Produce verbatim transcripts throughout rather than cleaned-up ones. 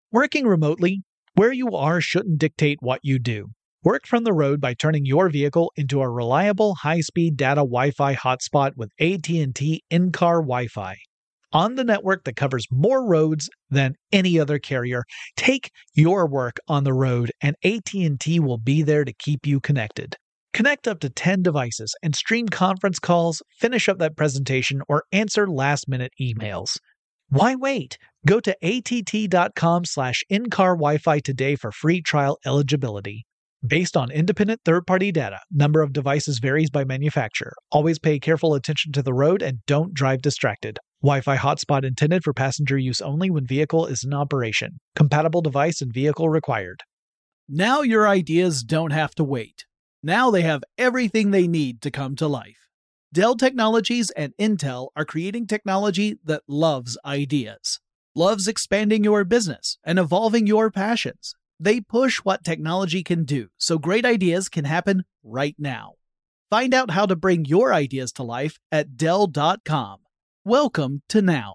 Working remotely, where you are shouldn't dictate what you do. Work from the road by turning your vehicle into a reliable high-speed data Wi-Fi hotspot with A T and T in-car Wi-Fi. On the network that covers more roads than any other carrier, take your work on the road and A T and T will be there to keep you connected. Connect up to ten devices and stream conference calls, finish up that presentation, or answer last-minute emails. Why wait? Go to att.com slash in-car Wi-Fi today for free trial eligibility. Based on independent third-party data, number of devices varies by manufacturer. Always pay careful attention to the road and don't drive distracted. Wi-Fi hotspot intended for passenger use only when vehicle is in operation. Compatible device and vehicle required. Now your ideas don't have to wait. Now they have everything they need to come to life. Dell Technologies and Intel are creating technology that loves ideas, loves expanding your business and evolving your passions. They push what technology can do so great ideas can happen right now. Find out how to bring your ideas to life at Dell dot com. Welcome to Now.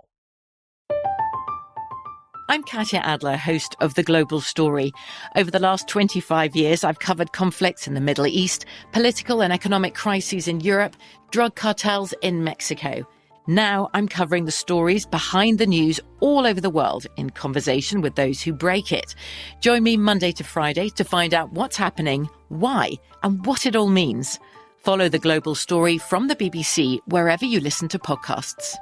I'm Katya Adler, host of The Global Story. Over the last twenty-five years, I've covered conflicts in the Middle East, political and economic crises in Europe, drug cartels in Mexico. Now I'm covering the stories behind the news all over the world in conversation with those who break it. Join me Monday to Friday to find out what's happening, why, and what it all means. Follow The Global Story from the B B C wherever you listen to podcasts.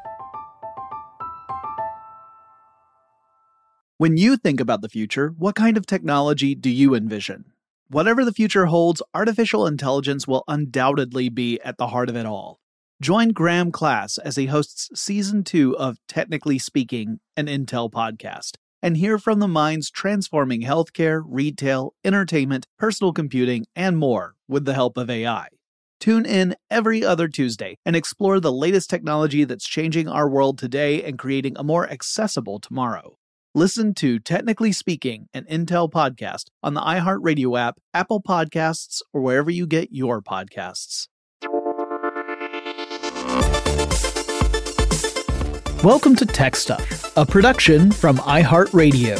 When you think about the future, what kind of technology do you envision? Whatever the future holds, artificial intelligence will undoubtedly be at the heart of it all. Join Graham Class as he hosts Season two of Technically Speaking, an Intel podcast, and hear from the minds transforming healthcare, retail, entertainment, personal computing, and more with the help of A I. Tune in every other Tuesday and explore the latest technology that's changing our world today and creating a more accessible tomorrow. Listen to Technically Speaking, an Intel podcast on the iHeartRadio app, Apple Podcasts, or wherever you get your podcasts. Welcome to Tech Stuff, a production from iHeartRadio.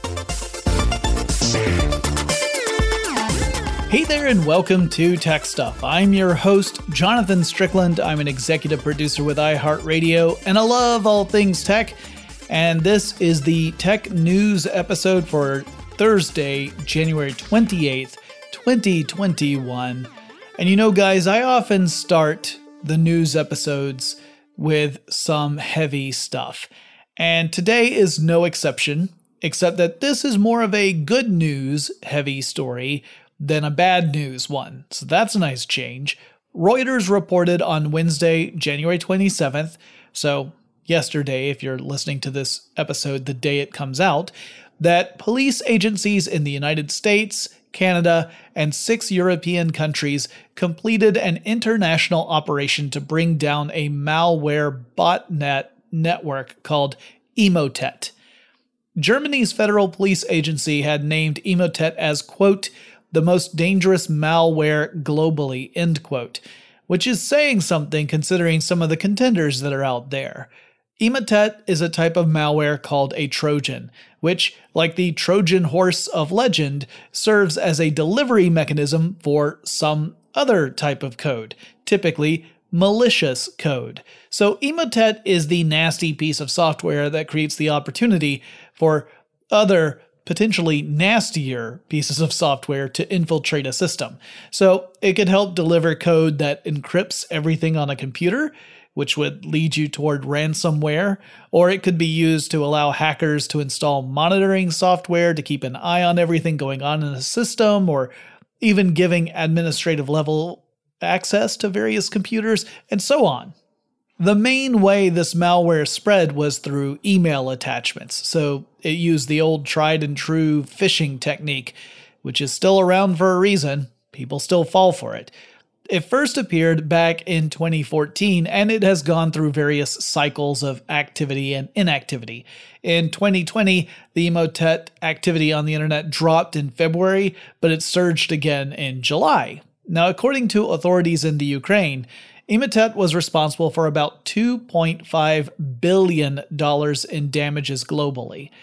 Hey there and welcome to Tech Stuff. I'm your host, Jonathan Strickland. I'm an executive producer with iHeartRadio, and I love all things tech. And this is the tech news episode for Thursday, January twenty-eighth, twenty twenty-one. And you know, guys, I often start the news episodes with some heavy stuff. And today is no exception, except that this is more of a good news heavy story than a bad news one. So that's a nice change. Reuters reported on Wednesday, January twenty-seventh, so yesterday, if you're listening to this episode the day it comes out, that police agencies in the United States, Canada, and six European countries completed an international operation to bring down a malware botnet network called Emotet. Germany's federal police agency had named Emotet as, quote, the most dangerous malware globally, end quote, which is saying something considering some of the contenders that are out there. Emotet is a type of malware called a Trojan, which, like the Trojan horse of legend, serves as a delivery mechanism for some other type of code, typically malicious code. So Emotet is the nasty piece of software that creates the opportunity for other potentially nastier pieces of software to infiltrate a system. So it could help deliver code that encrypts everything on a computer, which would lead you toward ransomware, or it could be used to allow hackers to install monitoring software to keep an eye on everything going on in a system, or even giving administrative level access to various computers, and so on. The main way this malware spread was through email attachments, so it used the old tried and true phishing technique, which is still around for a reason. People still fall for it. It first appeared back in twenty fourteen, and it has gone through various cycles of activity and inactivity. In twenty twenty, the Emotet activity on the internet dropped in February, but it surged again in July. Now, according to authorities in the Ukraine, Emotet was responsible for about two point five billion dollars in damages globally.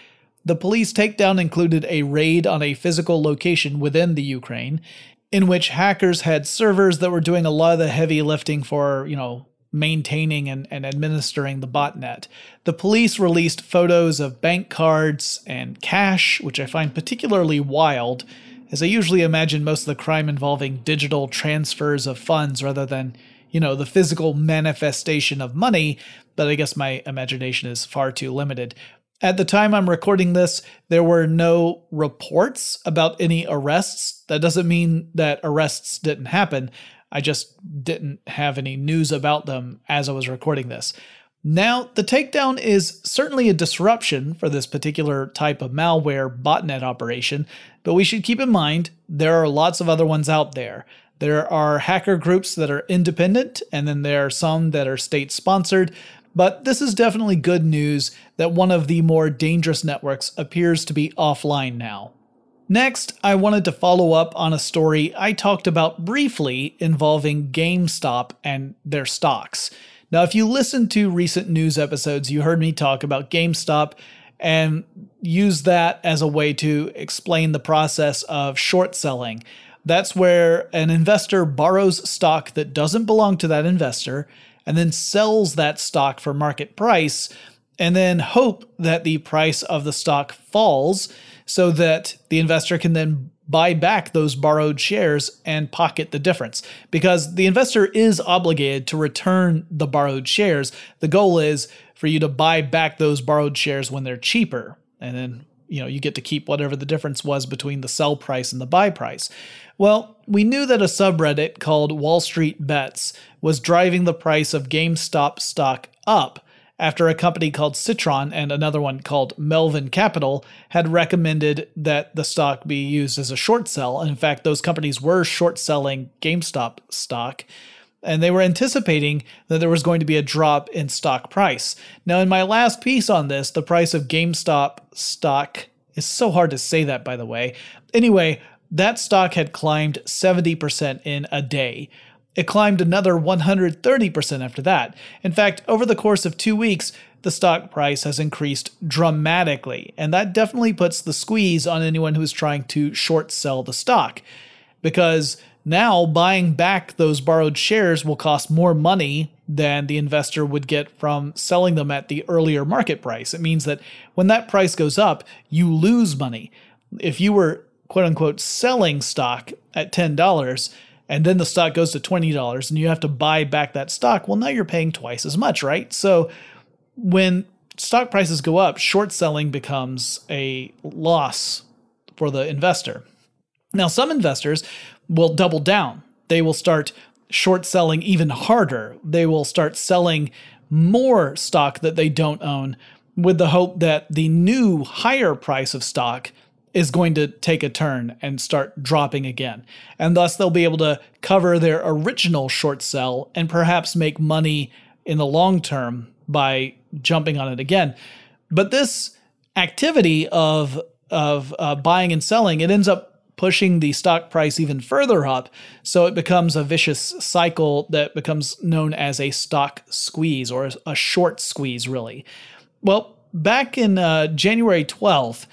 The police takedown included a raid on a physical location within the Ukraine, in which hackers had servers that were doing a lot of the heavy lifting for, you know, maintaining and, and administering the botnet. The police released photos of bank cards and cash, which I find particularly wild, as I usually imagine most of the crime involving digital transfers of funds rather than, you know, the physical manifestation of money, but I guess my imagination is far too limited. At the time I'm recording this, there were no reports about any arrests. That doesn't mean that arrests didn't happen. I just didn't have any news about them as I was recording this. Now, the takedown is certainly a disruption for this particular type of malware botnet operation, but we should keep in mind there are lots of other ones out there. There are hacker groups that are independent, and then there are some that are state-sponsored, but this is definitely good news that one of the more dangerous networks appears to be offline now. Next, I wanted to follow up on a story I talked about briefly involving GameStop and their stocks. Now, if you listen to recent news episodes, you heard me talk about GameStop and use that as a way to explain the process of short selling. That's where an investor borrows stock that doesn't belong to that investor and then sells that stock for market price, and then hope that the price of the stock falls so that the investor can then buy back those borrowed shares and pocket the difference. Because the investor is obligated to return the borrowed shares. The goal is for you to buy back those borrowed shares when they're cheaper. And then, you know, you get to keep whatever the difference was between the sell price and the buy price. Well, we knew that a subreddit called Wall Street Bets was driving the price of GameStop stock up after a company called Citron and another one called Melvin Capital had recommended that the stock be used as a short sell. In fact, those companies were short selling GameStop stock, and they were anticipating that there was going to be a drop in stock price. Now, in my last piece on this, the price of GameStop stock is so hard to say that, by the way. Anyway, that stock had climbed seventy percent in a day. It climbed another one hundred thirty percent after that. In fact, over the course of two weeks, the stock price has increased dramatically, and that definitely puts the squeeze on anyone who's trying to short sell the stock. Because now buying back those borrowed shares will cost more money than the investor would get from selling them at the earlier market price. It means that when that price goes up, you lose money. If you were quote-unquote selling stock at ten dollars, and then the stock goes to twenty dollars and you have to buy back that stock, well, now you're paying twice as much, right? So when stock prices go up, short selling becomes a loss for the investor. Now, some investors will double down. They will start short selling even harder. They will start selling more stock that they don't own with the hope that the new higher price of stock is going to take a turn and start dropping again. And thus they'll be able to cover their original short sell and perhaps make money in the long term by jumping on it again. But this activity of, of uh, buying and selling, it ends up pushing the stock price even further up. So it becomes a vicious cycle that becomes known as a stock squeeze, or a short squeeze, really. Well, back in uh, January twelfth,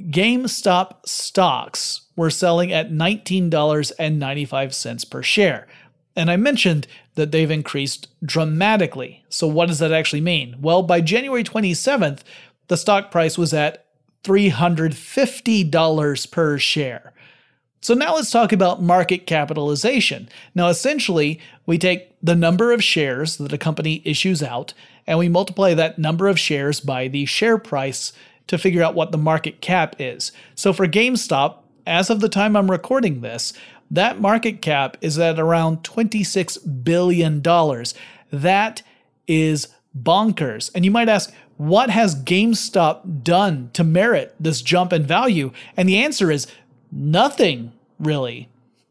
GameStop stocks were selling at nineteen dollars and ninety-five cents per share. And I mentioned that they've increased dramatically. So what does that actually mean? Well, by January twenty-seventh, the stock price was at three hundred fifty dollars per share. So now let's talk about market capitalization. Now, essentially, we take the number of shares that a company issues out, and we multiply that number of shares by the share price to figure out what the market cap is. So for GameStop, as of the time I'm recording this, that market cap is at around twenty-six billion dollars. That is bonkers. And you might ask, what has GameStop done to merit this jump in value? And the answer is nothing, really.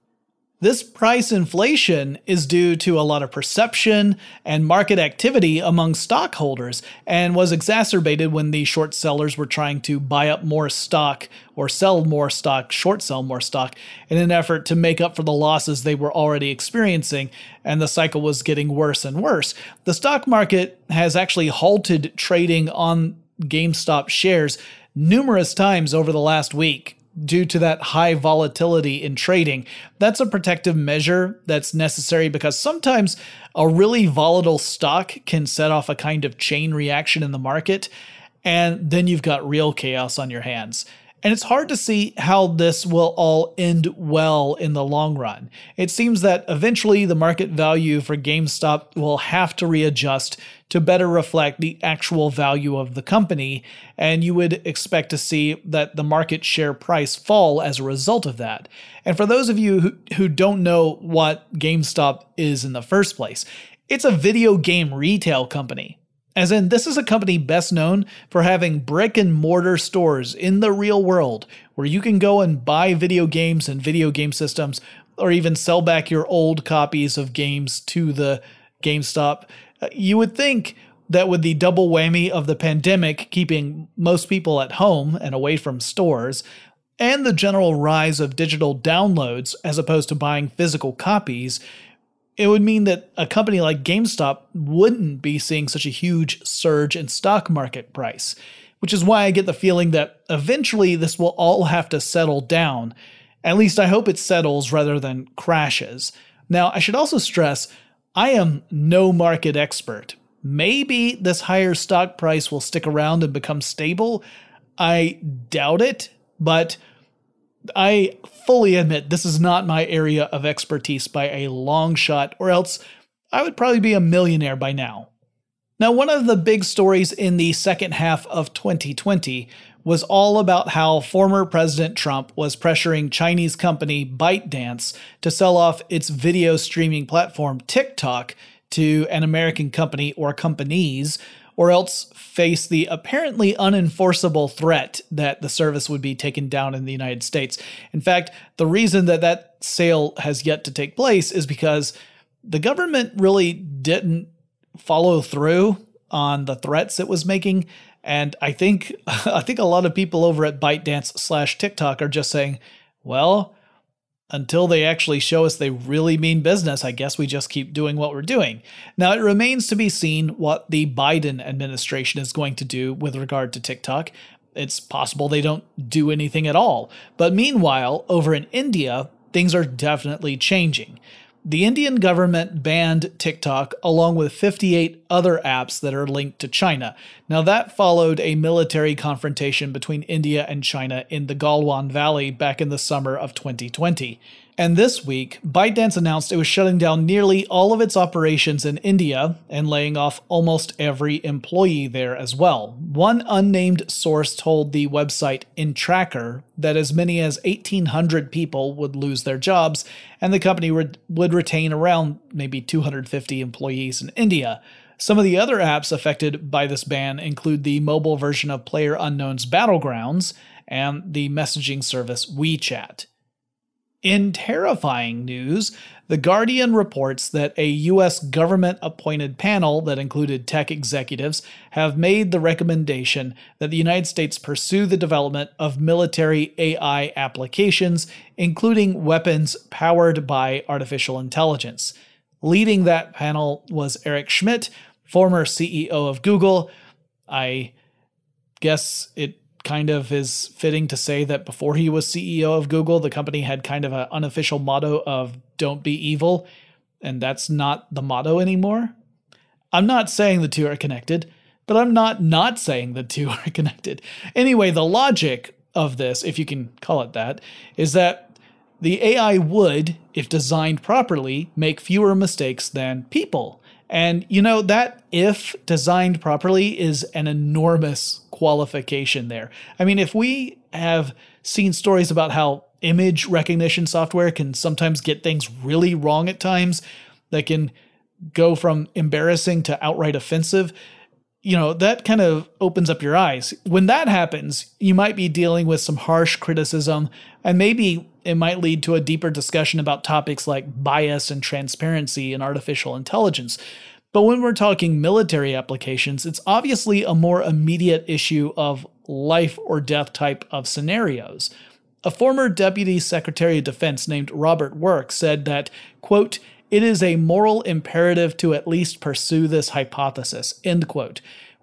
This price inflation is due to a lot of perception and market activity among stockholders, and was exacerbated when the short sellers were trying to buy up more stock or sell more stock, short sell more stock, in an effort to make up for the losses they were already experiencing, and the cycle was getting worse and worse. The stock market has actually halted trading on GameStop shares numerous times over the last week due to that high volatility in trading. That's a protective measure that's necessary because sometimes a really volatile stock can set off a kind of chain reaction in the market, and then you've got real chaos on your hands. And it's hard to see how this will all end well in the long run. It seems that eventually the market value for GameStop will have to readjust to better reflect the actual value of the company, and you would expect to see that the market share price fall as a result of that. And for those of you who, who don't know what GameStop is in the first place, it's a video game retail company. As in, this is a company best known for having brick and mortar stores in the real world where you can go and buy video games and video game systems, or even sell back your old copies of games to the GameStop. You would think that with the double whammy of the pandemic keeping most people at home and away from stores, and the general rise of digital downloads as opposed to buying physical copies, it would mean that a company like GameStop wouldn't be seeing such a huge surge in stock market price, which is why I get the feeling that eventually this will all have to settle down. At least I hope it settles rather than crashes. Now, I should also stress, I am no market expert. Maybe this higher stock price will stick around and become stable. I doubt it, but I fully admit this is not my area of expertise by a long shot, or else I would probably be a millionaire by now. Now, one of the big stories in the second half of twenty twenty was all about how former President Trump was pressuring Chinese company ByteDance to sell off its video streaming platform TikTok to an American company or companies, or else face the apparently unenforceable threat that the service would be taken down in the United States. In fact, the reason that that sale has yet to take place is because the government really didn't follow through on the threats it was making. And I think I think a lot of people over at ByteDance slash TikTok are just saying, well, until they actually show us they really mean business, I guess we just keep doing what we're doing. Now, it remains to be seen what the Biden administration is going to do with regard to TikTok. It's possible they don't do anything at all. But meanwhile, over in India, things are definitely changing. The Indian government banned TikTok along with fifty-eight other apps that are linked to China. Now, that followed a military confrontation between India and China in the Galwan Valley back in the summer of twenty twenty. And this week, ByteDance announced it was shutting down nearly all of its operations in India and laying off almost every employee there as well. One unnamed source told the website InTracker that as many as eighteen hundred people would lose their jobs, and the company would, would retain around maybe two hundred fifty employees in India. Some of the other apps affected by this ban include the mobile version of PlayerUnknown's Battlegrounds and the messaging service WeChat. In terrifying news, The Guardian reports that a U S government-appointed panel that included tech executives have made the recommendation that the United States pursue the development of military A I applications, including weapons powered by artificial intelligence. Leading that panel was Eric Schmidt, former C E O of Google. I guess it kind of is fitting to say that before he was C E O of Google, the company had kind of an unofficial motto of "don't be evil," and that's not the motto anymore. I'm not saying the two are connected, but I'm not not saying the two are connected. Anyway, the logic of this, if you can call it that, is that the A I would, if designed properly, make fewer mistakes than people. And, you know, that if designed properly is an enormous qualification there. I mean, if we have seen stories about how image recognition software can sometimes get things really wrong at times, that can go from embarrassing to outright offensive, you know, that kind of opens up your eyes. When that happens, you might be dealing with some harsh criticism, and maybe it might lead to a deeper discussion about topics like bias and transparency in artificial intelligence. But when we're talking military applications, it's obviously a more immediate issue of life or death type of scenarios. A former Deputy Secretary of Defense named Robert Work said that, quote, "It is a moral imperative to at least pursue this hypothesis," end quote,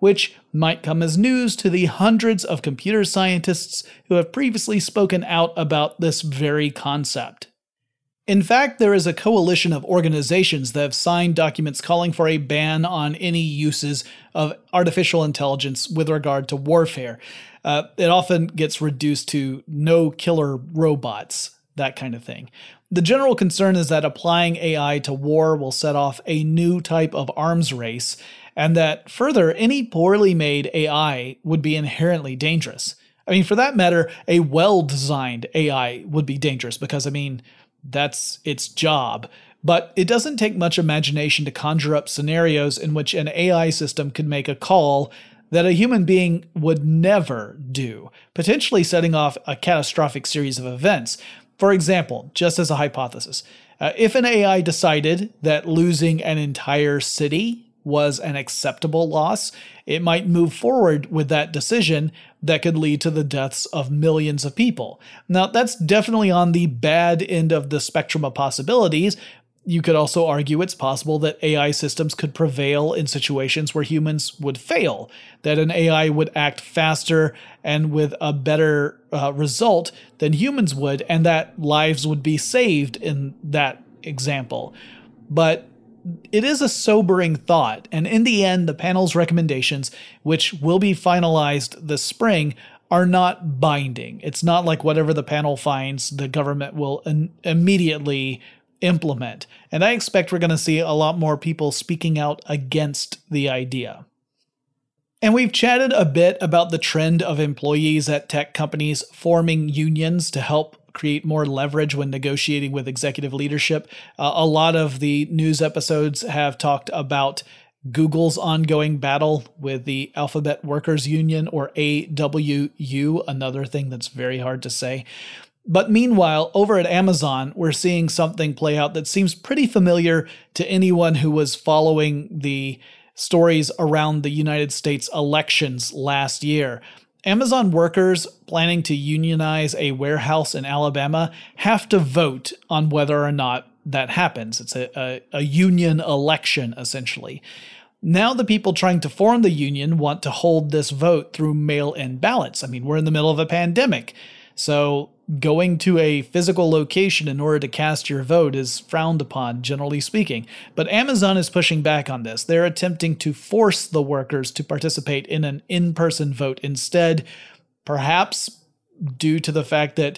which might come as news to the hundreds of computer scientists who have previously spoken out about this very concept. In fact, there is a coalition of organizations that have signed documents calling for a ban on any uses of artificial intelligence with regard to warfare. Uh, it often gets reduced to no killer robots, that kind of thing. The general concern is that applying A I to war will set off a new type of arms race, and that further, any poorly made A I would be inherently dangerous. I mean, for that matter, a well-designed A I would be dangerous because, I mean, that's its job. But it doesn't take much imagination to conjure up scenarios in which an A I system could make a call that a human being would never do, potentially setting off a catastrophic series of events. For example, just as a hypothesis, uh, if an A I decided that losing an entire city was an acceptable loss, it might move forward with that decision that could lead to the deaths of millions of people. Now, that's definitely on the bad end of the spectrum of possibilities. You could also argue it's possible that A I systems could prevail in situations where humans would fail, that an A I would act faster and with a better uh, result than humans would, and that lives would be saved in that example. But it is a sobering thought, and in the end, the panel's recommendations, which will be finalized this spring, are not binding. It's not like whatever the panel finds, the government will in- immediately implement. And I expect we're going to see a lot more people speaking out against the idea. And we've chatted a bit about the trend of employees at tech companies forming unions to help create more leverage when negotiating with executive leadership. Uh, a lot of the news episodes have talked about Google's ongoing battle with the Alphabet Workers Union, or A W U, another thing that's very hard to say. But meanwhile, over at Amazon, we're seeing something play out that seems pretty familiar to anyone who was following the stories around the United States elections last year. Amazon workers planning to unionize a warehouse in Alabama have to vote on whether or not that happens. It's a, a, a union election, essentially. Now the people trying to form the union want to hold this vote through mail-in ballots. I mean, we're in the middle of a pandemic, so going to a physical location in order to cast your vote is frowned upon, generally speaking. But Amazon is pushing back on this. They're attempting to force the workers to participate in an in-person vote instead, perhaps due to the fact that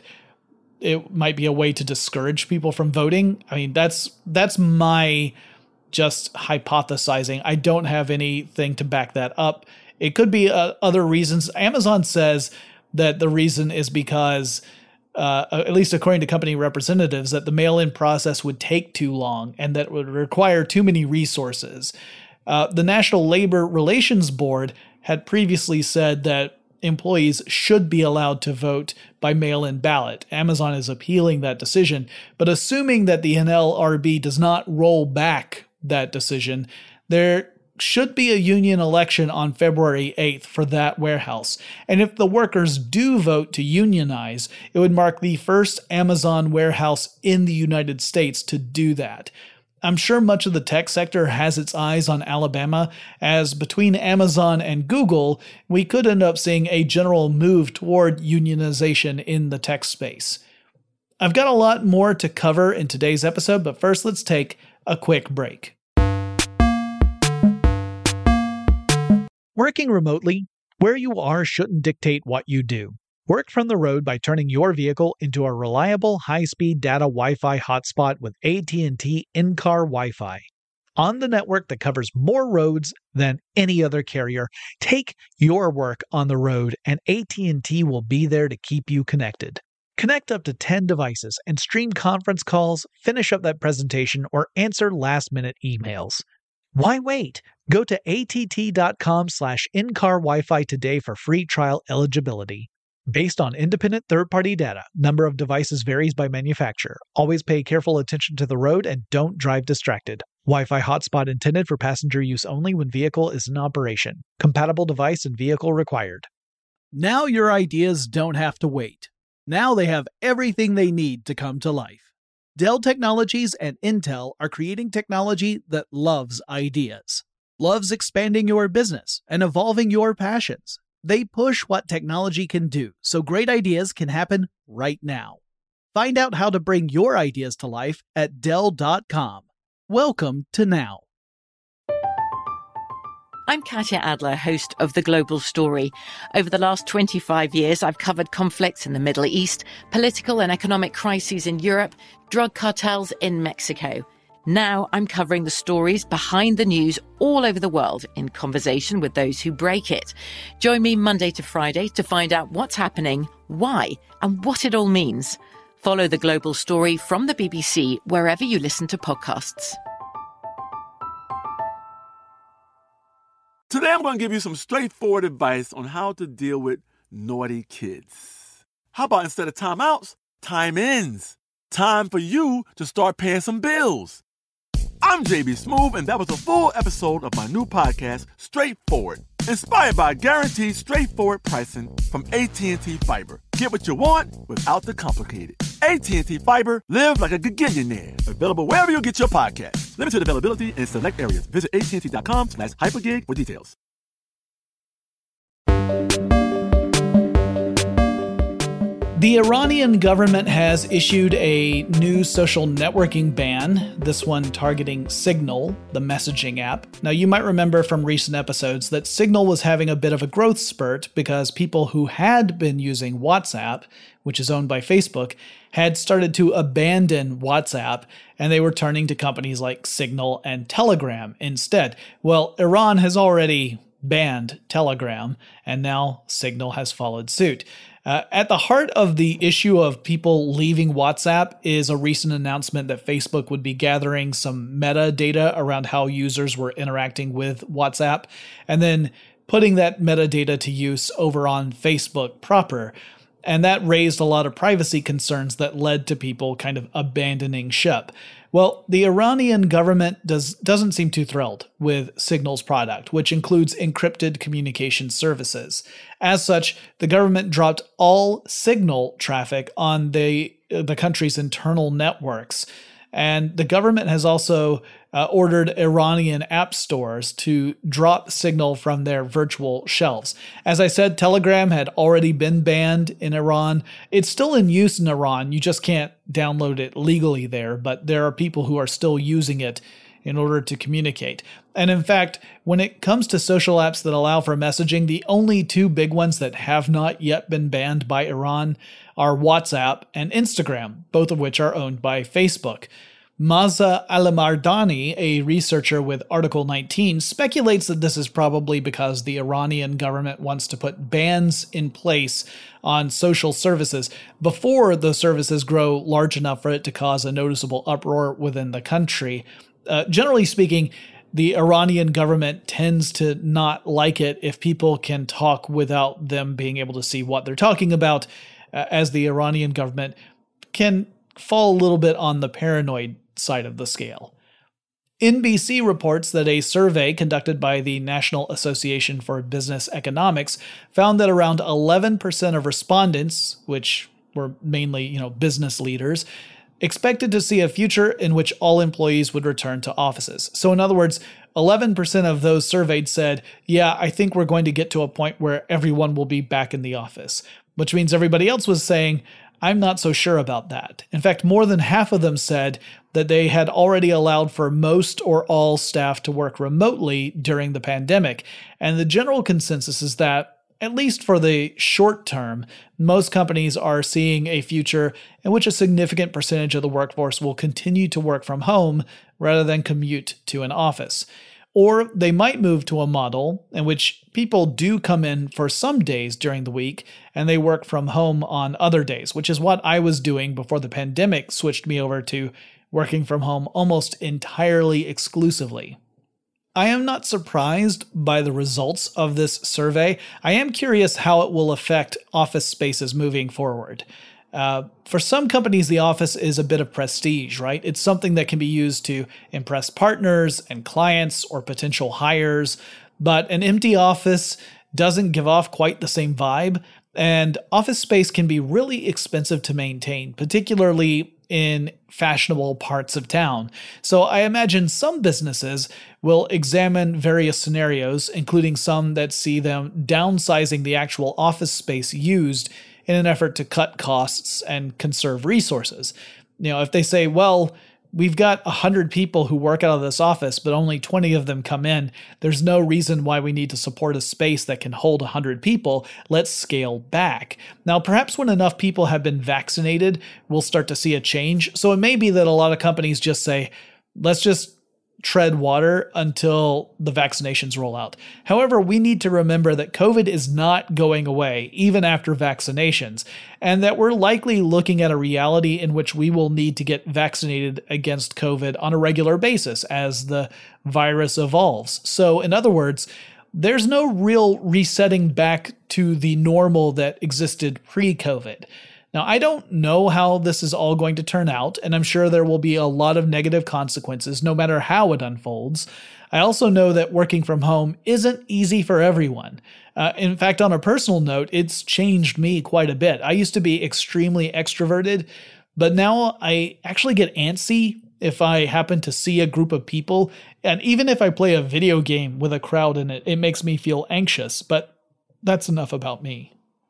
it might be a way to discourage people from voting. I mean, that's that's my just hypothesizing. I don't have anything to back that up. It could be uh, other reasons. Amazon says that the reason is because Uh, at least according to company representatives, that the mail-in process would take too long and that it would require too many resources. Uh, the National Labor Relations Board had previously said that employees should be allowed to vote by mail-in ballot. Amazon is appealing that decision, but assuming that the N L R B does not roll back that decision, there should be a union election on February eighth for that warehouse. And if the workers do vote to unionize, it would mark the first Amazon warehouse in the United States to do that. I'm sure much of the tech sector has its eyes on Alabama, as between Amazon and Google, we could end up seeing a general move toward unionization in the tech space. I've got a lot more to cover in today's episode, but first let's take a quick break. Working remotely, where you are shouldn't dictate what you do. Work from the road by turning your vehicle into a reliable high-speed data Wi-Fi hotspot with A T and T in-car Wi-Fi. On the network that covers more roads than any other carrier, take your work on the road and A T and T will be there to keep you connected. Connect up to ten devices and stream conference calls, finish up that presentation, or answer last-minute emails. Why wait? Go to att.com slash in-car Wi-Fi today for free trial eligibility. Based on independent third-party data, number of devices varies by manufacturer. Always pay careful attention to the road and don't drive distracted. Wi-Fi hotspot intended for passenger use only when vehicle is in operation. Compatible device and vehicle required. Now your ideas don't have to wait. Now they have everything they need to come to life. Dell Technologies and Intel are creating technology that loves ideas. loves expanding your business and evolving your passions. They push what technology can do so great ideas can happen right now. Find out how to bring your ideas to life at Dell dot com. Welcome to Now. I'm Katya Adler, host of The Global Story. Over the last twenty-five years, I've covered conflicts in the Middle East, political and economic crises in Europe, drug cartels in Mexico. Now I'm covering the stories behind the news all over the world in conversation with those who break it. Join me Monday to Friday to find out what's happening, why, and what it all means. Follow The Global Story from the B B C wherever you listen to podcasts. Today I'm going to give you some straightforward advice on how to deal with naughty kids. How about instead of timeouts, time-ins? Time for you to start paying some bills. I'm J B Smoove, and that was a full episode of my new podcast, Straightforward, inspired by guaranteed straightforward pricing from A T and T Fiber. Get what you want without the complicated. A T and T Fiber, live like a gigillionaire. Available wherever you get your podcast. Limited availability in select areas. Visit A T and T dot com slash hypergig for details. The Iranian government has issued a new social networking ban, this one targeting Signal, the messaging app. Now, you might remember from recent episodes that Signal was having a bit of a growth spurt because people who had been using WhatsApp, which is owned by Facebook, had started to abandon WhatsApp, and they were turning to companies like Signal and Telegram instead. Well, Iran has already banned Telegram, and now Signal has followed suit. Uh, at the heart of the issue of people leaving WhatsApp is a recent announcement that Facebook would be gathering some metadata around how users were interacting with WhatsApp, and then putting that metadata to use over on Facebook proper. And that raised a lot of privacy concerns that led to people kind of abandoning ship. Well, the Iranian government does, doesn't seem too thrilled with Signal's product, which includes encrypted communication services. As such, the government dropped all Signal traffic on the, the country's internal networks. And the government has also uh, ordered Iranian app stores to drop Signal from their virtual shelves. As I said, Telegram had already been banned in Iran. It's still in use in Iran. You just can't download it legally there, but there are people who are still using it in order to communicate. And in fact, when it comes to social apps that allow for messaging, the only two big ones that have not yet been banned by Iran are WhatsApp and Instagram, both of which are owned by Facebook. Maza Alamardani, a researcher with Article nineteen, speculates that this is probably because the Iranian government wants to put bans in place on social services before the services grow large enough for it to cause a noticeable uproar within the country. Uh, generally speaking, the Iranian government tends to not like it if people can talk without them being able to see what they're talking about, uh, as the Iranian government can fall a little bit on the paranoid side of the scale. N B C reports that a survey conducted by the National Association for Business Economics found that around eleven percent of respondents, which were mainly, you know, business leaders, expected to see a future in which all employees would return to offices. So in other words, eleven percent of those surveyed said, yeah, I think we're going to get to a point where everyone will be back in the office, which means everybody else was saying, I'm not so sure about that. In fact, more than half of them said that they had already allowed for most or all staff to work remotely during the pandemic. And the general consensus is that, at least for the short term, most companies are seeing a future in which a significant percentage of the workforce will continue to work from home rather than commute to an office. Or they might move to a model in which people do come in for some days during the week and they work from home on other days, which is what I was doing before the pandemic switched me over to working from home almost entirely exclusively. I am not surprised by the results of this survey. I am curious how it will affect office spaces moving forward. Uh, for some companies, the office is a bit of prestige, right? It's something that can be used to impress partners and clients or potential hires, but an empty office doesn't give off quite the same vibe. And office space can be really expensive to maintain, particularly in fashionable parts of town. So I imagine some businesses will examine various scenarios, including some that see them downsizing the actual office space used in an effort to cut costs and conserve resources. You know, if they say, well, we've got one hundred people who work out of this office, but only twenty of them come in. There's no reason why we need to support a space that can hold one hundred people. Let's scale back. Now, perhaps when enough people have been vaccinated, we'll start to see a change. So it may be that a lot of companies just say, let's just tread water until the vaccinations roll out. However, we need to remember that COVID is not going away, even after vaccinations, and that we're likely looking at a reality in which we will need to get vaccinated against COVID on a regular basis as the virus evolves. So, in other words, there's no real resetting back to the normal that existed pre-COVID. Now, I don't know how this is all going to turn out, and I'm sure there will be a lot of negative consequences no matter how it unfolds. I also know that working from home isn't easy for everyone. Uh, in fact, on a personal note, it's changed me quite a bit. I used to be extremely extroverted, but now I actually get antsy if I happen to see a group of people, and even if I play a video game with a crowd in it, it makes me feel anxious, but that's enough about me.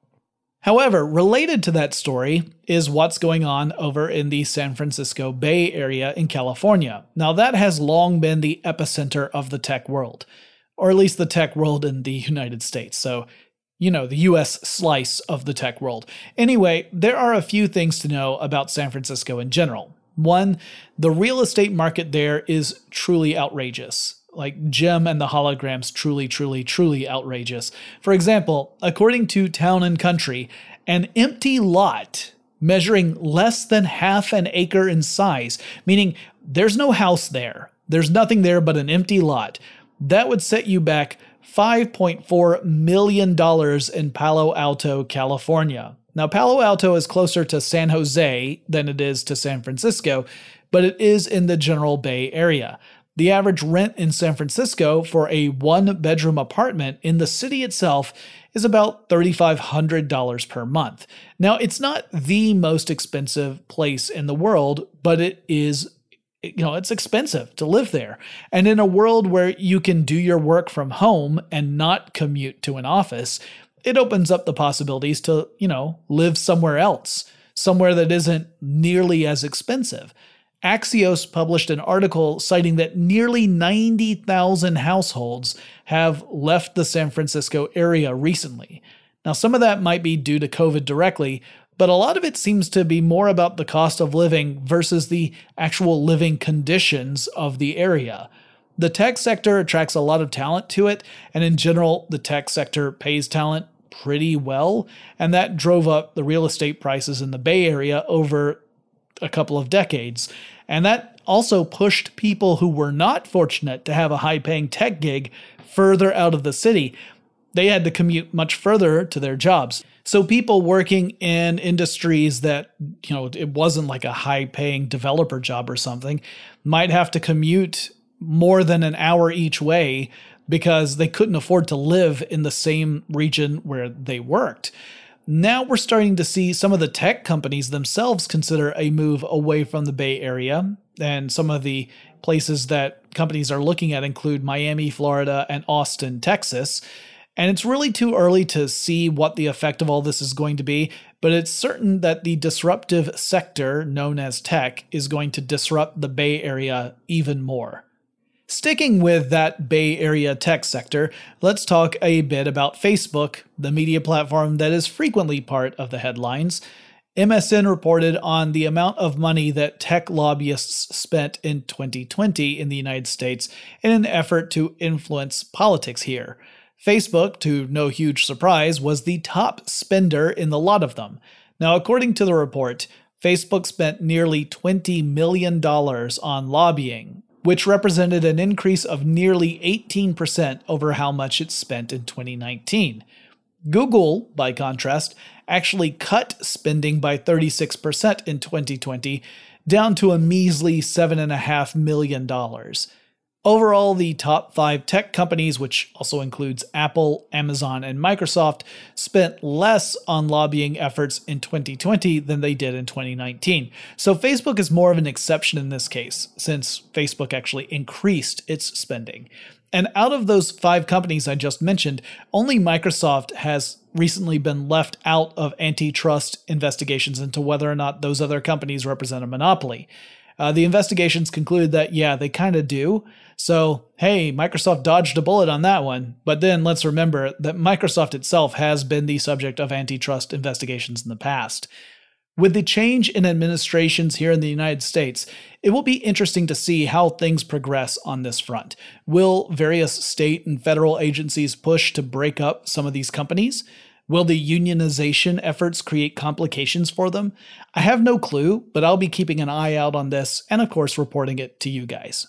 However, related to that story is what's going on over in the San Francisco Bay Area in California. Now, that has long been the epicenter of the tech world, or at least the tech world in the United States. So, you know, the U S slice of the tech world. Anyway, there are a few things to know about San Francisco in general. One, the real estate market there is truly outrageous. Like Jem and the Holograms, truly, truly, truly outrageous. For example, according to Town and Country, an empty lot measuring less than half an acre in size, meaning there's no house there, there's nothing there but an empty lot, that would set you back five point four million dollars in Palo Alto, California. Now, Palo Alto is closer to San Jose than it is to San Francisco, but it is in the general Bay Area. The average rent in San Francisco for a one-bedroom apartment in the city itself is about three thousand five hundred dollars per month. Now, it's not the most expensive place in the world, but it is, you know, it's expensive to live there. And in a world where you can do your work from home and not commute to an office, it opens up the possibilities to, you know, live somewhere else, somewhere that isn't nearly as expensive. Axios published an article citing that nearly ninety thousand households have left the San Francisco area recently. Now, some of that might be due to COVID directly, but a lot of it seems to be more about the cost of living versus the actual living conditions of the area. The tech sector attracts a lot of talent to it, and in general, the tech sector pays talent pretty well, and that drove up the real estate prices in the Bay Area over a couple of decades. And that also pushed people who were not fortunate to have a high-paying tech gig further out of the city. They had to commute much further to their jobs. So people working in industries that, you know, it wasn't like a high-paying developer job or something, might have to commute more than an hour each way because they couldn't afford to live in the same region where they worked. Now we're starting to see some of the tech companies themselves consider a move away from the Bay Area, and some of the places that companies are looking at include Miami, Florida, and Austin, Texas. And it's really too early to see what the effect of all this is going to be, but it's certain that the disruptive sector known as tech is going to disrupt the Bay Area even more. Sticking with that Bay Area tech sector, let's talk a bit about Facebook, the media platform that is frequently part of the headlines. M S N reported on the amount of money that tech lobbyists spent in twenty twenty in the United States in an effort to influence politics here. Facebook, to no huge surprise, was the top spender in the lot of them. Now, according to the report, Facebook spent nearly twenty million dollars on lobbying, which represented an increase of nearly eighteen percent over how much it spent in twenty nineteen. Google, by contrast, actually cut spending by thirty-six percent in twenty twenty, down to a measly seven point five million dollars. Overall, the top five tech companies, which also includes Apple, Amazon, and Microsoft, spent less on lobbying efforts in twenty twenty than they did in twenty nineteen. So Facebook is more of an exception in this case, since Facebook actually increased its spending. And out of those five companies I just mentioned, only Microsoft has recently been left out of antitrust investigations into whether or not those other companies represent a monopoly. Uh, the investigations concluded that, yeah, they kind of do. So, hey, Microsoft dodged a bullet on that one. But then let's remember that Microsoft itself has been the subject of antitrust investigations in the past. With the change in administrations here in the United States, it will be interesting to see how things progress on this front. Will various state and federal agencies push to break up some of these companies? Will the unionization efforts create complications for them? I have no clue, but I'll be keeping an eye out on this and, of course, reporting it to you guys.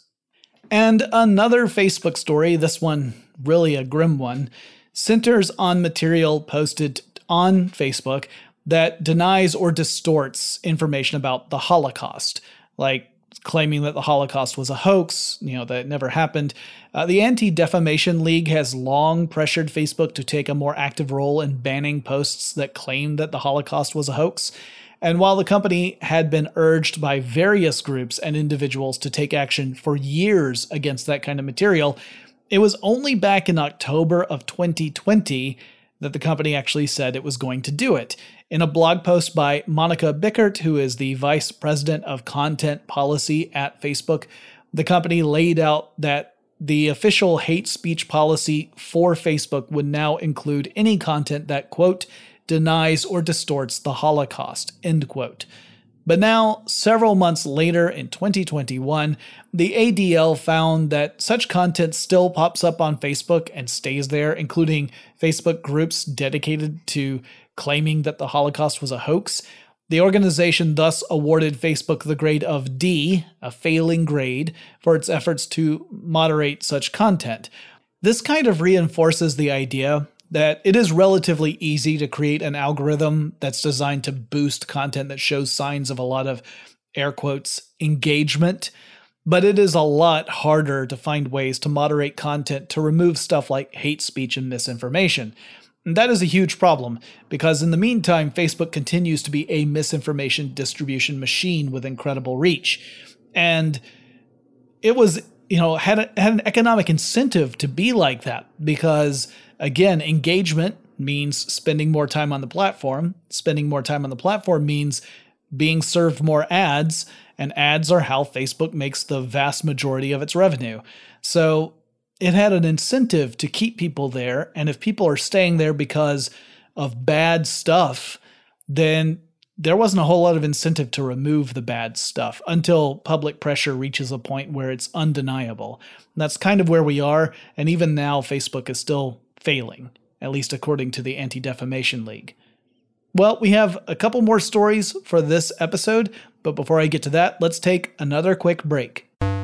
And another Facebook story, this one really a grim one, centers on material posted on Facebook that denies or distorts information about the Holocaust, like claiming that the Holocaust was a hoax, you know, that it never happened. Uh, the Anti-Defamation League has long pressured Facebook to take a more active role in banning posts that claim that the Holocaust was a hoax. And while the company had been urged by various groups and individuals to take action for years against that kind of material, it was only back in October of twenty twenty that the company actually said it was going to do it. In a blog post by Monica Bickert, who is the vice president of content policy at Facebook, the company laid out that the official hate speech policy for Facebook would now include any content that, quote, denies or distorts the Holocaust, end quote. But now, several months later in twenty twenty-one, the A D L found that such content still pops up on Facebook and stays there, including Facebook groups dedicated to claiming that the Holocaust was a hoax. The organization thus awarded Facebook the grade of D, a failing grade, for its efforts to moderate such content. This kind of reinforces the idea that it is relatively easy to create an algorithm that's designed to boost content that shows signs of a lot of, air quotes, engagement, but it is a lot harder to find ways to moderate content to remove stuff like hate speech and misinformation. And that is a huge problem, because in the meantime, Facebook continues to be a misinformation distribution machine with incredible reach. And it was, you know, had, a, had an economic incentive to be like that, because again, engagement means spending more time on the platform. Spending more time on the platform means being served more ads, and ads are how Facebook makes the vast majority of its revenue. So it had an incentive to keep people there, and if people are staying there because of bad stuff, then there wasn't a whole lot of incentive to remove the bad stuff until public pressure reaches a point where it's undeniable. And that's kind of where we are, and even now Facebook is still failing, at least according to the Anti-Defamation League. Well, we have a couple more stories for this episode, but before I get to that, let's take another quick break.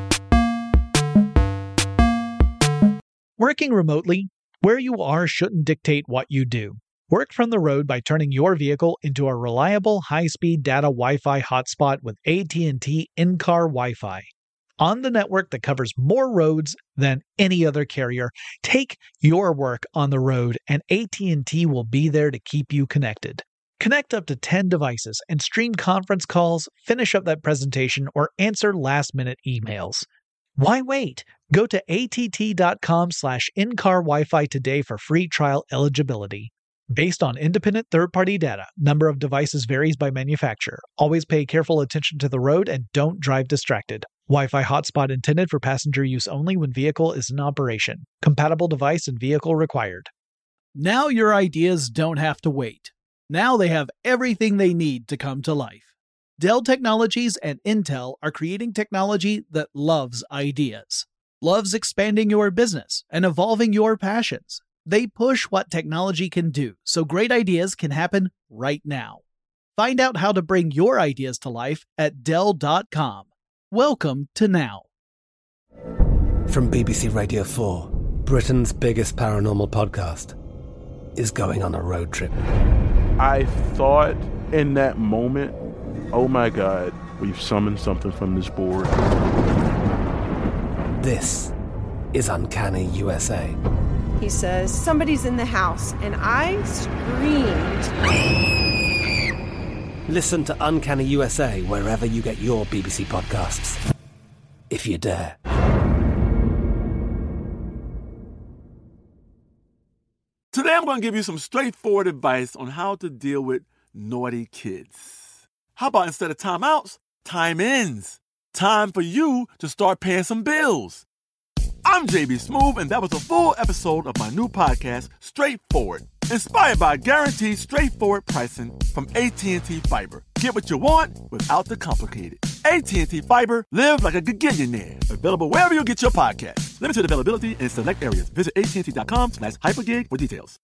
Working remotely, where you are shouldn't dictate what you do. Work from the road by turning your vehicle into a reliable high-speed data Wi-Fi hotspot with A T and T in-car Wi-Fi. On the network that covers more roads than any other carrier, take your work on the road and A T and T will be there to keep you connected. Connect up to ten devices and stream conference calls, finish up that presentation, or answer last-minute emails. Why wait? Go to att.com slash in-car Wi-Fi today for free trial eligibility. Based on independent third-party data, number of devices varies by manufacturer. Always pay careful attention to the road and don't drive distracted. Wi-Fi hotspot intended for passenger use only when vehicle is in operation. Compatible device and vehicle required. Now your ideas don't have to wait. Now they have everything they need to come to life. Dell Technologies and Intel are creating technology that loves ideas, loves expanding your business and evolving your passions. They push what technology can do so great ideas can happen right now. Find out how to bring your ideas to life at Dell dot com. Welcome to Now. From B B C Radio four, Britain's biggest paranormal podcast is going on a road trip. I thought in that moment, oh my God, we've summoned something from this board. This is Uncanny U S A. He says, somebody's in the house, and I screamed. Listen to Uncanny U S A wherever you get your B B C podcasts, if you dare. Today I'm going to give you some straightforward advice on how to deal with naughty kids. How about instead of timeouts, time-ins? Time for you to start paying some bills. I'm J B Smoove, and that was a full episode of my new podcast, Straightforward, inspired by guaranteed straightforward pricing from A T and T Fiber. Get what you want without the complicated. A T and T Fiber, live like a gigillionaire. Available wherever you get your podcasts. Limited availability in select areas. Visit A T and T dot com slash hypergig for details.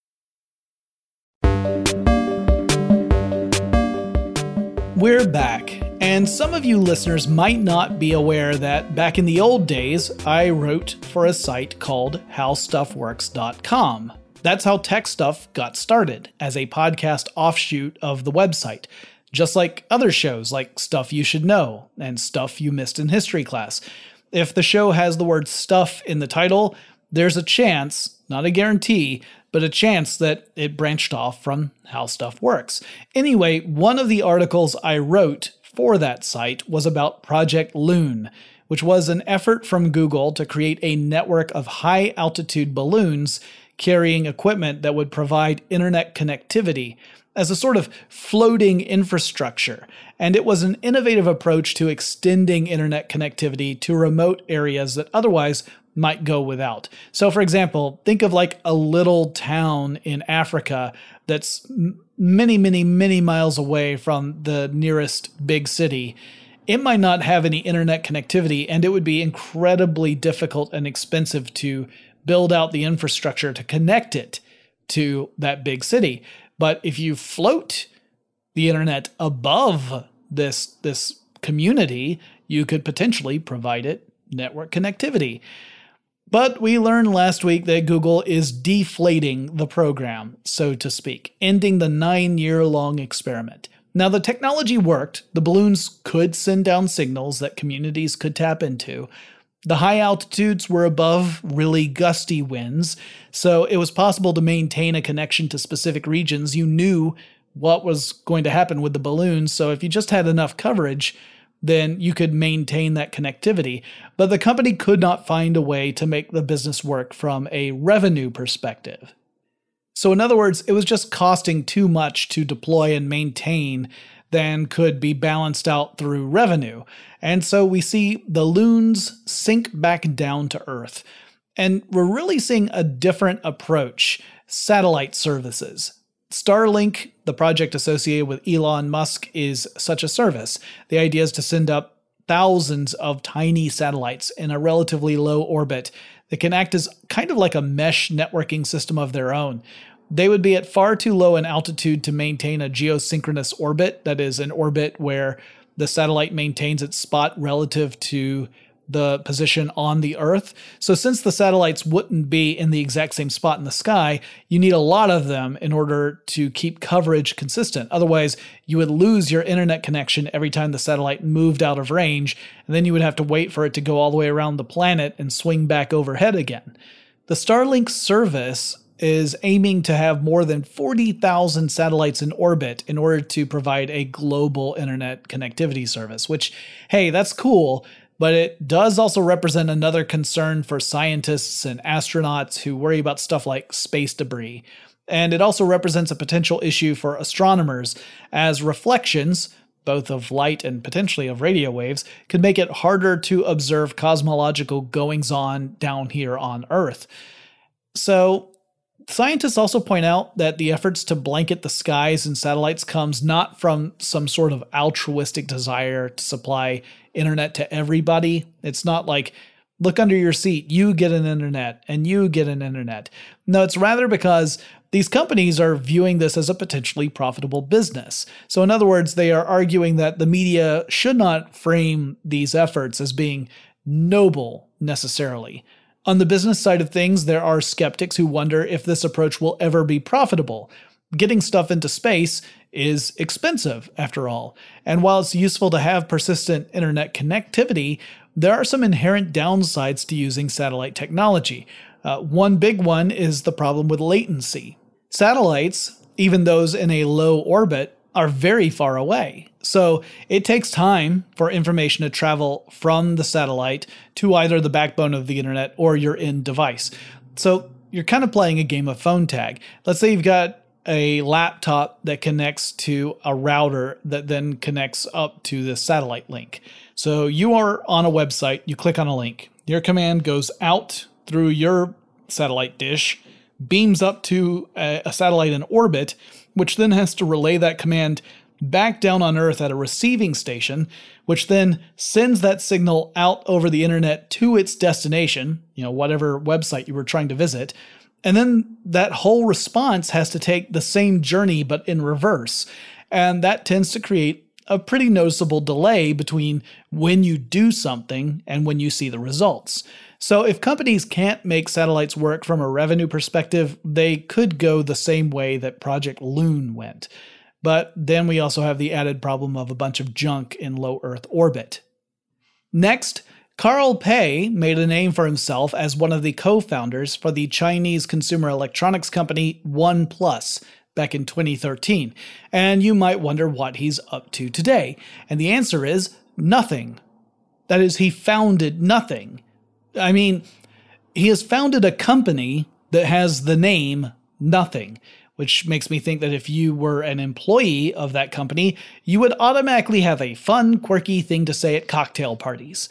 We're back, and some of you listeners might not be aware that back in the old days, I wrote for a site called how stuff works dot com. That's how Tech Stuff got started, as a podcast offshoot of the website, just like other shows like Stuff You Should Know and Stuff You Missed in History Class. If the show has the word stuff in the title, there's a chance, not a guarantee, but a chance that it branched off from How Stuff Works. Anyway, one of the articles I wrote for that site was about Project Loon, which was an effort from Google to create a network of high-altitude balloons carrying equipment that would provide internet connectivity as a sort of floating infrastructure. And it was an innovative approach to extending internet connectivity to remote areas that otherwise might go without. So for example, think of like a little town in Africa that's many, many, many miles away from the nearest big city. It might not have any internet connectivity, and it would be incredibly difficult and expensive to build out the infrastructure to connect it to that big city. But if you float the internet above this, this community, you could potentially provide it network connectivity. But we learned last week that Google is deflating the program, so to speak, ending the nine-year-long experiment. Now, the technology worked. The balloons could send down signals that communities could tap into. The high altitudes were above really gusty winds, so it was possible to maintain a connection to specific regions. You knew what was going to happen with the balloons, so if you just had enough coverage, then you could maintain that connectivity. But the company could not find a way to make the business work from a revenue perspective. So in other words, it was just costing too much to deploy and maintain than could be balanced out through revenue. And so we see the loons sink back down to Earth. And we're really seeing a different approach: satellite services. Starlink, the project associated with Elon Musk, is such a service. The idea is to send up thousands of tiny satellites in a relatively low orbit that can act as kind of like a mesh networking system of their own. They would be at far too low an altitude to maintain a geosynchronous orbit, that is, an orbit where the satellite maintains its spot relative to the position on the Earth. So since the satellites wouldn't be in the exact same spot in the sky, you need a lot of them in order to keep coverage consistent. Otherwise, you would lose your internet connection every time the satellite moved out of range, and then you would have to wait for it to go all the way around the planet and swing back overhead again. The Starlink service is aiming to have more than forty thousand satellites in orbit in order to provide a global internet connectivity service, which, hey, that's cool. But it does also represent another concern for scientists and astronauts who worry about stuff like space debris. And it also represents a potential issue for astronomers, as reflections, both of light and potentially of radio waves, could make it harder to observe cosmological goings-on down here on Earth. So, scientists also point out that the efforts to blanket the skies and satellites comes not from some sort of altruistic desire to supply internet to everybody. It's not like, look under your seat, you get an internet, and you get an internet. No, it's rather because these companies are viewing this as a potentially profitable business. So in other words, they are arguing that the media should not frame these efforts as being noble necessarily. On the business side of things, there are skeptics who wonder if this approach will ever be profitable. getting stuff into space is expensive, after all. And while it's useful to have persistent internet connectivity, there are some inherent downsides to using satellite technology. Uh, one big one is the problem with latency. Satellites, even those in a low orbit, are very far away. So it takes time for information to travel from the satellite to either the backbone of the internet or your end device. So you're kind of playing a game of phone tag. Let's say you've got a laptop that connects to a router that then connects up to the satellite link. So you are on a website, you click on a link. Your command goes out through your satellite dish, beams up to a, a satellite in orbit, which then has to relay that command back down on Earth at a receiving station, which then sends that signal out over the internet to its destination, you know, whatever website you were trying to visit. And then that whole response has to take the same journey, but in reverse. And that tends to create a pretty noticeable delay between when you do something and when you see the results. So if companies can't make satellites work from a revenue perspective, they could go the same way that Project Loon went. But then we also have the added problem of a bunch of junk in low Earth orbit. Next, Carl Pei made a name for himself as one of the co-founders for the Chinese consumer electronics company OnePlus back in twenty thirteen. And you might wonder what he's up to today. And the answer is nothing. That is, he founded nothing. I mean, he has founded a company that has the name Nothing, which makes me think that if you were an employee of that company, you would automatically have a fun, quirky thing to say at cocktail parties.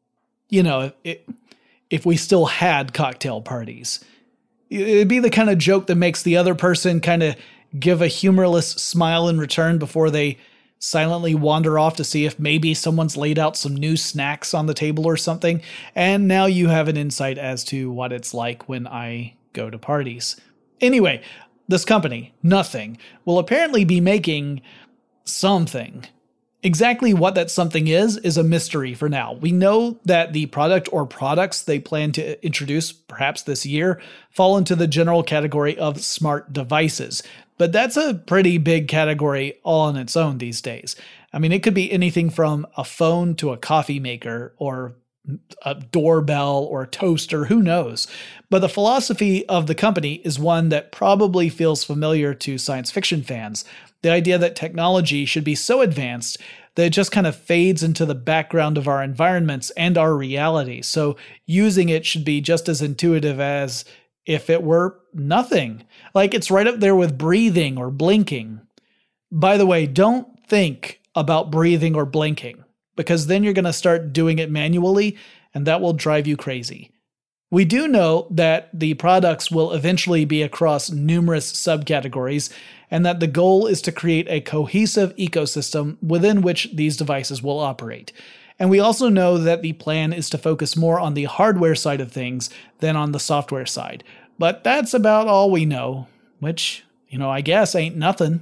You know, it, if we still had cocktail parties. It'd be the kind of joke that makes the other person kind of give a humorless smile in return before they silently wander off to see if maybe someone's laid out some new snacks on the table or something. And now you have an insight as to what it's like when I go to parties. Anyway, this company, Nothing, will apparently be making something. Exactly what that something is, is a mystery for now. We know that the product or products they plan to introduce, perhaps this year, fall into the general category of smart devices. But that's a pretty big category all on its own these days. I mean, it could be anything from a phone to a coffee maker or a doorbell or a toaster, who knows? But the philosophy of the company is one that probably feels familiar to science fiction fans. The idea that technology should be so advanced that it just kind of fades into the background of our environments and our reality. So using it should be just as intuitive as if it were nothing. Like it's right up there with breathing or blinking. By the way, don't think about breathing or blinking, because then you're going to start doing it manually, and that will drive you crazy. We do know that the products will eventually be across numerous subcategories, and that the goal is to create a cohesive ecosystem within which these devices will operate. And we also know that the plan is to focus more on the hardware side of things than on the software side. But that's about all we know, which, you know, I guess ain't nothing.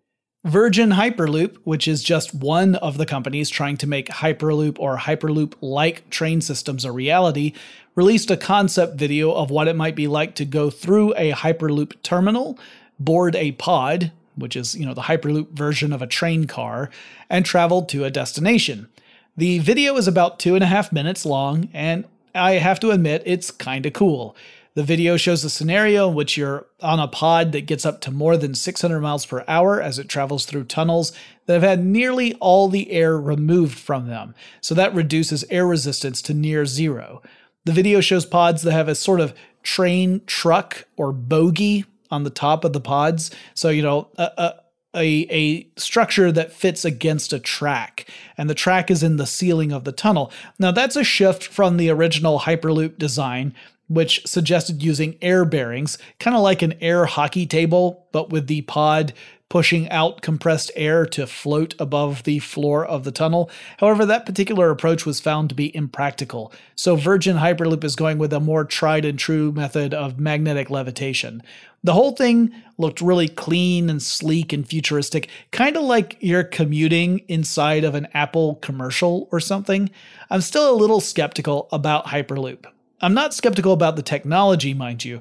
Virgin Hyperloop, which is just one of the companies trying to make Hyperloop or Hyperloop-like train systems a reality, released a concept video of what it might be like to go through a Hyperloop terminal, board a pod, which is, you know, the Hyperloop version of a train car, and travel to a destination. The video is about two and a half minutes long, and I have to admit, it's kinda cool. The video shows a scenario in which you're on a pod that gets up to more than six hundred miles per hour as it travels through tunnels that have had nearly all the air removed from them, so that reduces air resistance to near zero. The video shows pods that have a sort of train truck or bogie on the top of the pods, so, you know, a, a, a, a structure that fits against a track, and the track is in the ceiling of the tunnel. Now, that's a shift from the original Hyperloop design, which suggested using air bearings, kind of like an air hockey table, but with the pod pushing out compressed air to float above the floor of the tunnel. However, that particular approach was found to be impractical, so Virgin Hyperloop is going with a more tried and true method of magnetic levitation. The whole thing looked really clean and sleek and futuristic, kind of like you're commuting inside of an Apple commercial or something. I'm still a little skeptical about Hyperloop. I'm not skeptical about the technology, mind you,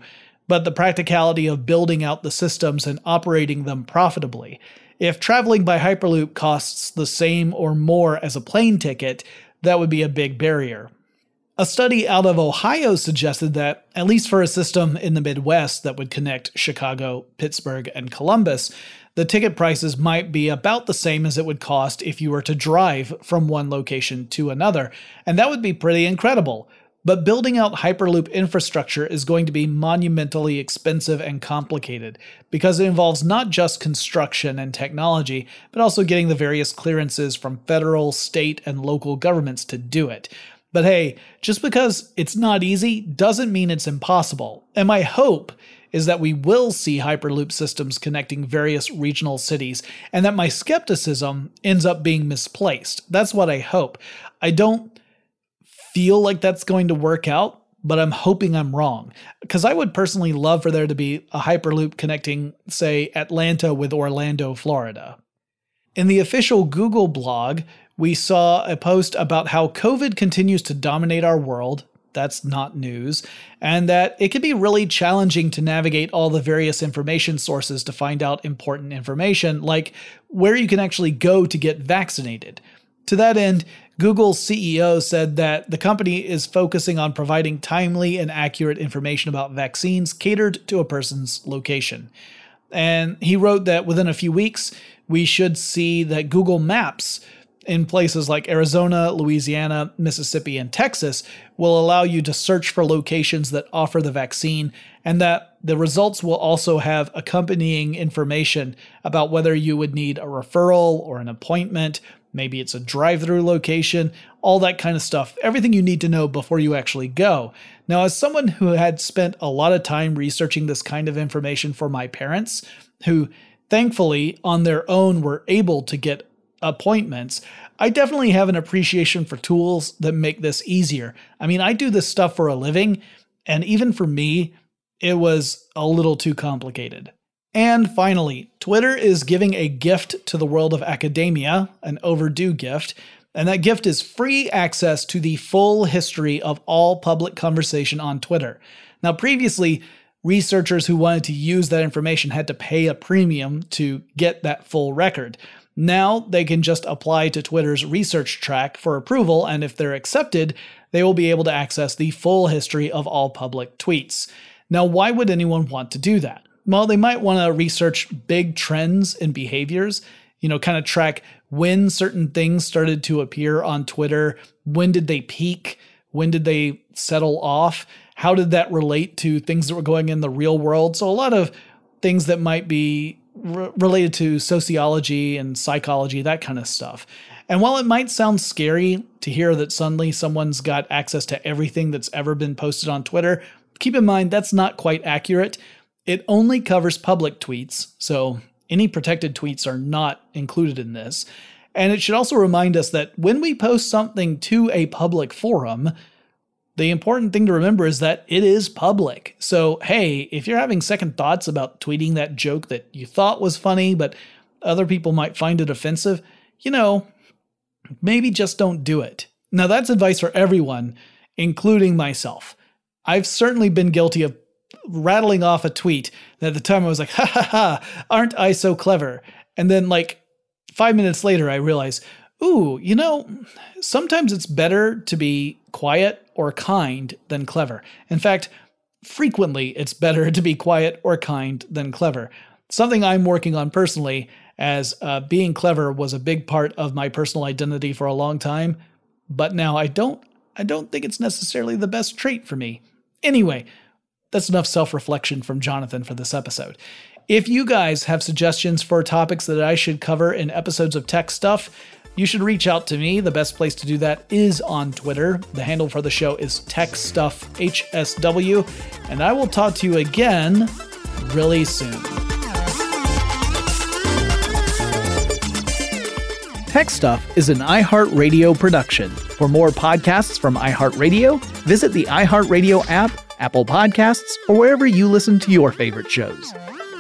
but the practicality of building out the systems and operating them profitably. If traveling by Hyperloop costs the same or more as a plane ticket, that would be a big barrier. A study out of Ohio suggested that, at least for a system in the Midwest that would connect Chicago, Pittsburgh, and Columbus, the ticket prices might be about the same as it would cost if you were to drive from one location to another, and that would be pretty incredible. But building out Hyperloop infrastructure is going to be monumentally expensive and complicated because it involves not just construction and technology, but also getting the various clearances from federal, state, and local governments to do it. But hey, just because it's not easy doesn't mean it's impossible. And my hope is that we will see Hyperloop systems connecting various regional cities, and that my skepticism ends up being misplaced. That's what I hope. I don't feel like that's going to work out, but I'm hoping I'm wrong. Because I would personally love for there to be a Hyperloop connecting, say, Atlanta with Orlando, Florida. In the official Google blog, we saw a post about how COVID continues to dominate our world. That's not news. And that it can be really challenging to navigate all the various information sources to find out important information, like where you can actually go to get vaccinated. To that end, Google's C E O said that the company is focusing on providing timely and accurate information about vaccines catered to a person's location. And he wrote that within a few weeks, we should see that Google Maps in places like Arizona, Louisiana, Mississippi, and Texas will allow you to search for locations that offer the vaccine, and that the results will also have accompanying information about whether you would need a referral or an appointment. Maybe it's a drive-through location, all that kind of stuff, everything you need to know before you actually go. Now, as someone who had spent a lot of time researching this kind of information for my parents, who thankfully on their own were able to get appointments, I definitely have an appreciation for tools that make this easier. I mean, I do this stuff for a living, and even for me, it was a little too complicated. And finally, Twitter is giving a gift to the world of academia, an overdue gift, and that gift is free access to the full history of all public conversation on Twitter. Now, previously, researchers who wanted to use that information had to pay a premium to get that full record. Now they can just apply to Twitter's research track for approval, and if they're accepted, they will be able to access the full history of all public tweets. Now, why would anyone want to do that? Well, they might want to research big trends in behaviors, you know, kind of track when certain things started to appear on Twitter, when did they peak, when did they settle off, how did that relate to things that were going in the real world. So a lot of things that might be r- related to sociology and psychology, that kind of stuff. And while it might sound scary to hear that suddenly someone's got access to everything that's ever been posted on Twitter, keep in mind that's not quite accurate. It only covers public tweets, so any protected tweets are not included in this. And it should also remind us that when we post something to a public forum, the important thing to remember is that it is public. So, hey, if you're having second thoughts about tweeting that joke that you thought was funny, but other people might find it offensive, you know, maybe just don't do it. Now, that's advice for everyone, including myself. I've certainly been guilty of rattling off a tweet that at the time I was like, ha ha ha, aren't I so clever? And then like five minutes later, I realized, ooh, you know, sometimes it's better to be quiet or kind than clever. In fact, frequently it's better to be quiet or kind than clever. Something I'm working on personally, as uh, being clever was a big part of my personal identity for a long time, but now I don't, I don't think it's necessarily the best trait for me. Anyway, that's enough self-reflection from Jonathan for this episode. If you guys have suggestions for topics that I should cover in episodes of Tech Stuff, you should reach out to me. The best place to do that is on Twitter. The handle for the show is TechStuffHSW, and I will talk to you again really soon. Tech Stuff is an iHeartRadio production. For more podcasts from iHeartRadio, visit the iHeartRadio app, Apple Podcasts, or wherever you listen to your favorite shows.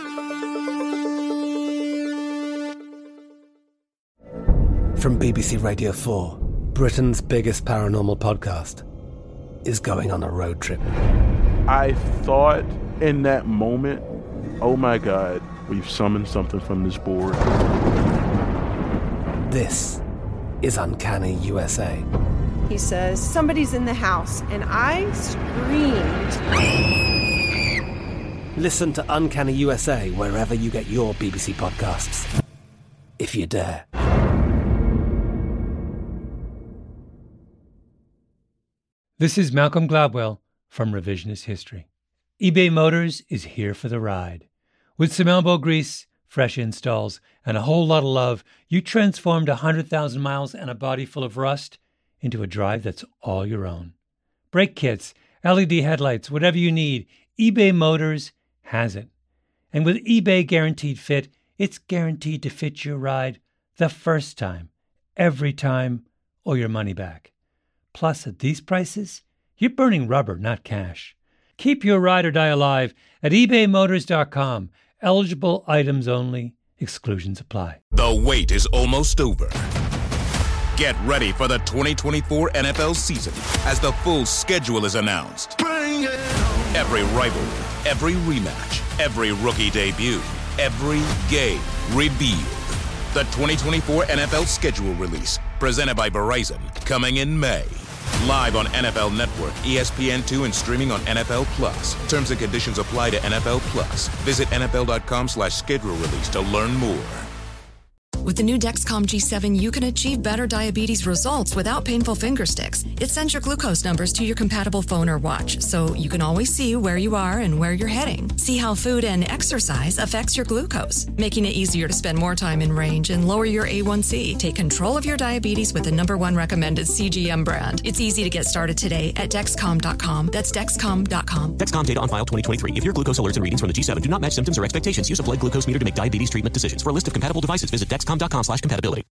From B B C Radio four, Britain's biggest paranormal podcast is going on a road trip. I thought in that moment, oh my God, we've summoned something from this board. This is Uncanny U S A. He says, somebody's in the house, and I screamed. Listen to Uncanny U S A wherever you get your B B C podcasts, if you dare. This is Malcolm Gladwell from Revisionist History. eBay Motors is here for the ride. With some elbow grease, fresh installs, and a whole lot of love, you transformed one hundred thousand miles and a body full of rust into a drive that's all your own. Brake kits, L E D headlights, whatever you need, eBay Motors has it. And with eBay Guaranteed Fit, it's guaranteed to fit your ride the first time, every time, or your money back. Plus, at these prices, you're burning rubber, not cash. Keep your ride or die alive at ebay motors dot com. Eligible items only. Exclusions apply. The wait is almost over. Get ready for the twenty twenty-four N F L season as the full schedule is announced. Bring it on. Every rivalry, every rematch, every rookie debut, every game revealed. The twenty twenty-four N F L schedule release, presented by Verizon, coming in May. Live on N F L Network, E S P N two, and streaming on N F L Plus. Terms and conditions apply to N F L Plus. Visit N F L dot com slash schedule release to learn more. With the new Dexcom G seven, you can achieve better diabetes results without painful finger sticks. It sends your glucose numbers to your compatible phone or watch, so you can always see where you are and where you're heading. See how food and exercise affects your glucose, making it easier to spend more time in range and lower your A one C. Take control of your diabetes with the number one recommended C G M brand. It's easy to get started today at Dexcom dot com. That's Dexcom dot com. Dexcom data on file twenty twenty-three. If your glucose alerts and readings from the G seven do not match symptoms or expectations, use a blood glucose meter to make diabetes treatment decisions. For a list of compatible devices, visit Dexcom dot com slash compatibility.